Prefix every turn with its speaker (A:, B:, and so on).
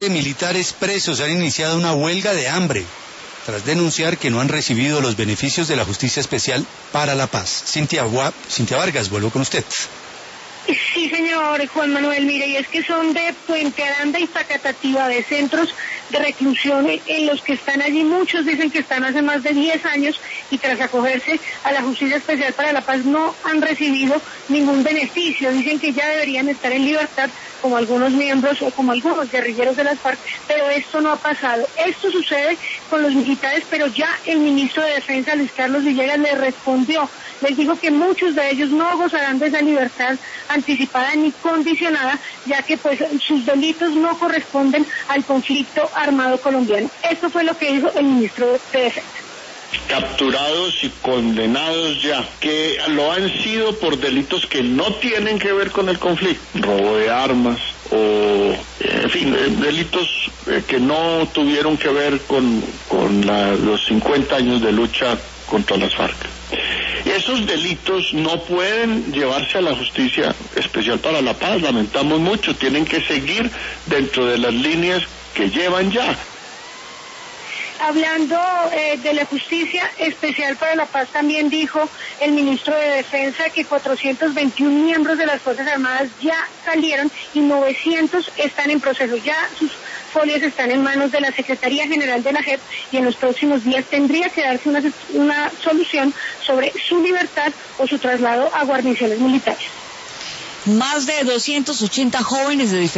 A: Militares presos han iniciado una huelga de hambre tras denunciar que no han recibido los beneficios de la Justicia Especial para la Paz. Cintia Vargas, vuelvo con usted.
B: Sí, señor Juan Manuel, mire, y es que son de Puente Aranda y Facatativá, de centros de reclusión en los que están allí. Muchos dicen que están hace más de 10 años y tras acogerse a la Justicia Especial para la Paz no han recibido ningún beneficio. Dicen que ya deberían estar en libertad como algunos miembros o como algunos guerrilleros de las FARC, pero esto no ha pasado. Esto sucede con los militares, pero ya el ministro de Defensa, Luis Carlos Villegas, le respondió. Les dijo que muchos de ellos no gozarán de esa libertad anticipada ni condicionada, ya que pues sus delitos no corresponden al conflicto armado colombiano. Esto fue lo que dijo el ministro de Defensa.
C: Capturados y condenados ya, que lo han sido por delitos que no tienen que ver con el conflicto, robo de armas o, en fin, delitos que no tuvieron que ver con los 50 años de lucha contra las FARC. Esos delitos no pueden llevarse a la Justicia Especial para la Paz, lamentamos mucho, tienen que seguir dentro de las líneas que llevan ya.
B: Hablando de la Justicia Especial para la Paz, también dijo el ministro de Defensa que 421 miembros de las Fuerzas Armadas ya salieron y 900 están en proceso. Ya sus folios están en manos de la Secretaría General de la JEP y en los próximos días tendría que darse una solución sobre su libertad o su traslado a guarniciones militares.
D: Más de 280 jóvenes de